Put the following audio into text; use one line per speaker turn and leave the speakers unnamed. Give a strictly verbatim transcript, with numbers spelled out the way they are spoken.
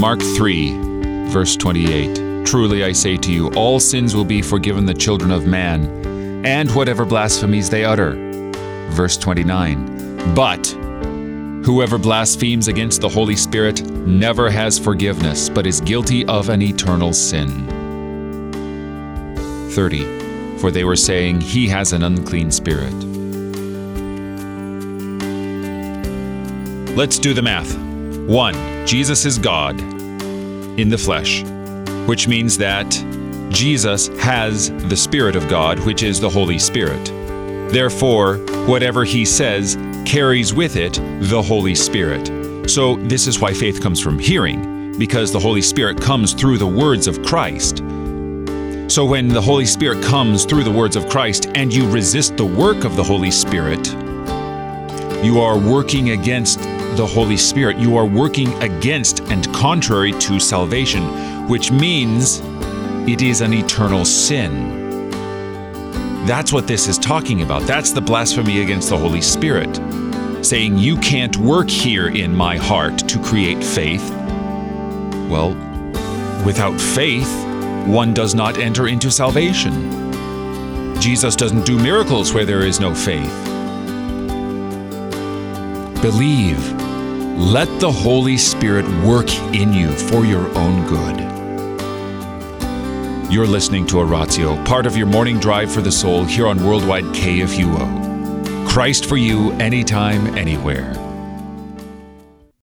Mark three, verse twenty-eight. Truly I say to you, all sins will be forgiven the children of man, and whatever blasphemies they utter. Verse twenty-nine. But whoever blasphemes against the Holy Spirit never has forgiveness, but is guilty of an eternal sin. thirty. For they were saying, he has an unclean spirit. Let's do the math. One, Jesus is God in the flesh, which means that Jesus has the Spirit of God, which is the Holy Spirit. Therefore, whatever he says carries with it the Holy Spirit. So this is why faith comes from hearing, because the Holy Spirit comes through the words of Christ. So when the Holy Spirit comes through the words of Christ and you resist the work of the Holy Spirit, you are working against the Holy Spirit. You are working against and contrary to salvation, which means it is an eternal sin. That's what this is talking about. That's the blasphemy against the Holy Spirit, saying you can't work here in my heart to create faith. Well, without faith, one does not enter into salvation. Jesus doesn't do miracles where there is no faith. Believe. Let the Holy Spirit work in you for your own good. You're listening to Oratio, part of your morning drive for the soul here on Worldwide K F U O. Christ for you, anytime, anywhere.